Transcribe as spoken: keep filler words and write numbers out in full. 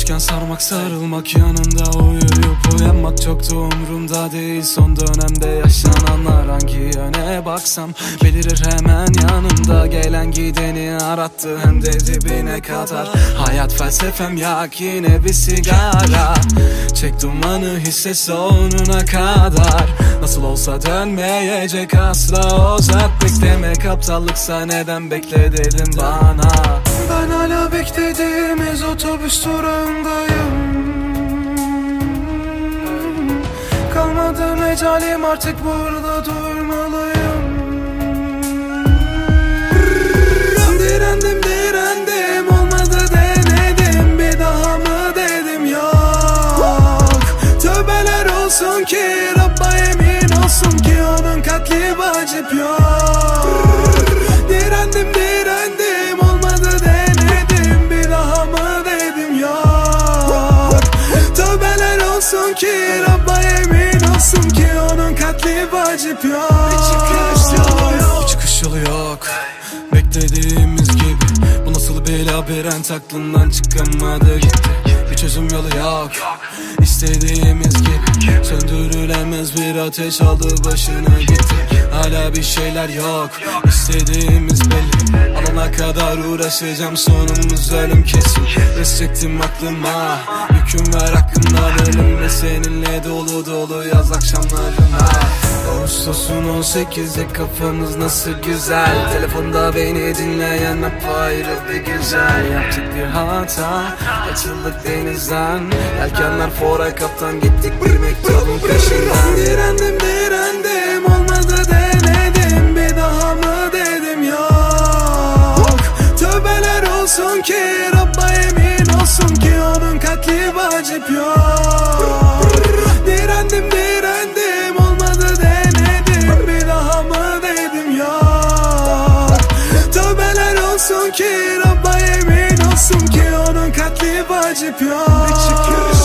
Sarhoşken sarmak sarılmak, yanında uyuyup uyanmak çok da umurumda değil. Son dönemde yaşananlar hangi yöne baksam belirir hemen yanımda. Gelen gideni arattı hem de dibine kadar. Hayat felsefem yak yine bir sigara. Çek dumanı hisse sonuna kadar. Nasıl olsa dönmeyecek asla o zat. Beklemek aptallıksa neden bekle dedim bana. Ben hala beklediğimiz otobüs durağındayım. Kalmadı mecalim, artık burada durmalıyım. Direndim direndim, olmadı denedim, bir daha mı dedim yok. Tövbeler olsun ki Rabba yemin olsun ki onun katli vacip yok. Direndim direndim, olmadı denedim, bir daha mı dedim yok. Tövbeler olsun ki Rabba yemin olsun ki onun katli vacip yok. Bir çıkış yolu yok, bir çıkış yolu yok. Beklediğimiz gibi bu nasıl bir labirent, aklından çıkamadı gitti. Bir çözüm yolu yok, İstediğimiz gibi söndürülemez bir ateş aldı başını gitti. Hala bir şeyler yok, İstediğimiz belli. Alana kadar uğraşacağım, sonumuz ölüm kesin. Res çektim aklıma, hüküm ver hakkımdan, ölümle seninle dolu dolu yaz akşamlarına. Ağustos'un on sekizi, kafamız nasıl güzel. Telefonda beni dinleyen apayrı bir güzel. Yaptık bir hata, açıldık denizden. Yelkenler fora kaptan, gittik bir mektubun peşinden. Direndim direndim, olmadı denedim, bir daha mı dedim yok. Tövbeler olsun ki Rabba yemin olsun ki onun katli vacip yok. Direndim direndim, olmadı denedim, bir daha mı dedim yok. Tövbeler olsun ki Rabba yemin olsun ki onun katli vacip yok.